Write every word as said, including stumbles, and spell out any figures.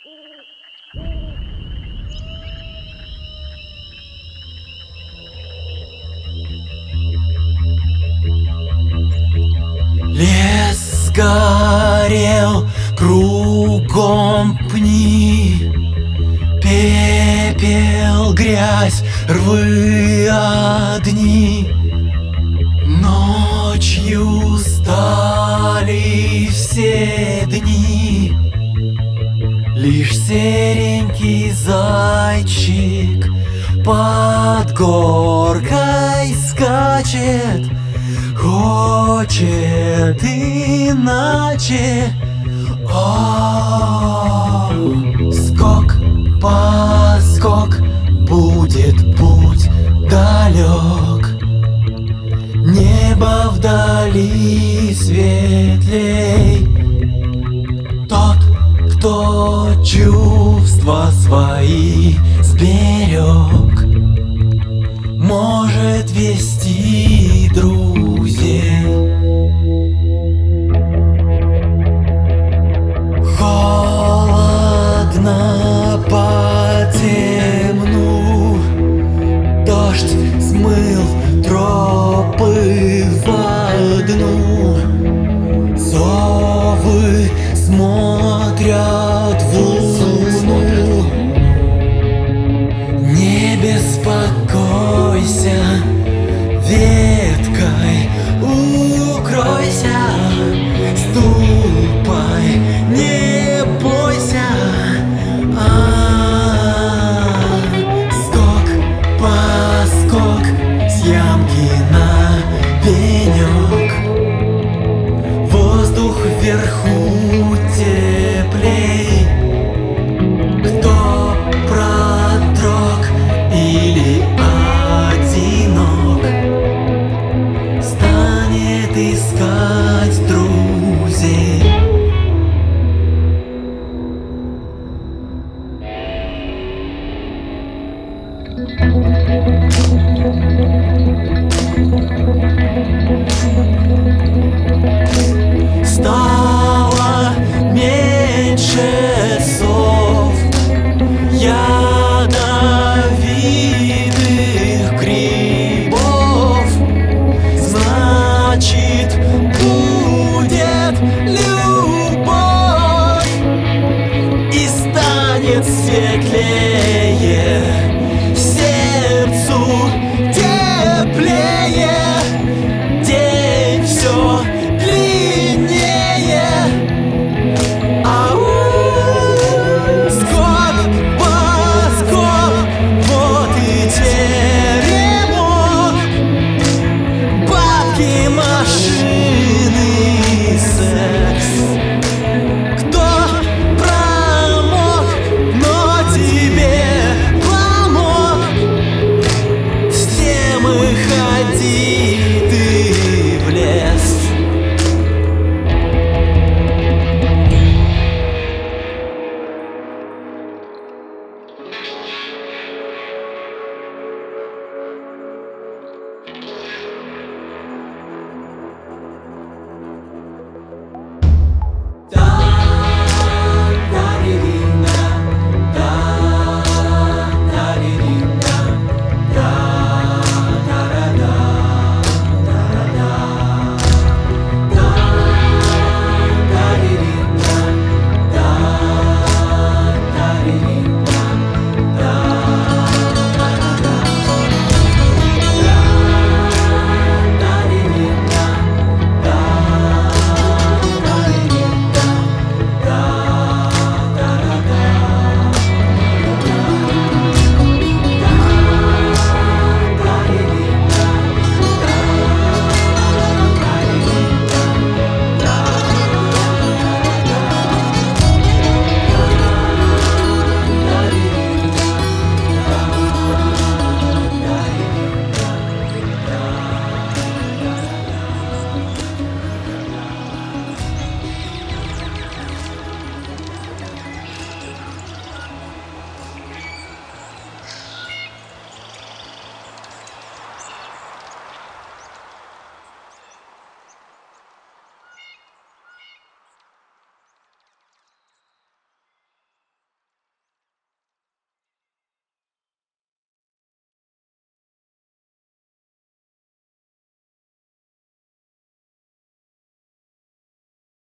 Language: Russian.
Лес сгорел, кругом пни, пепел, грязь, рвы одни. Ночью стали все дни, лишь серенький зайчик под горкой скачет. Хочет иначе. О, скок, поскок, будет путь далек. Небо вдали светлей. Тот, кто чувства свои сберег, может вести друзей. Холодно по темну, дождь смыл тропы во дну. Совы смотрят в луну. Не беспокойся, веткой укройся, ступай, не бойся. А-а-а. Скок, поскок, с ямки на пенек. Воздух вверху теплей. Кто продрог или одинок, станет искать друзей. Стало меньше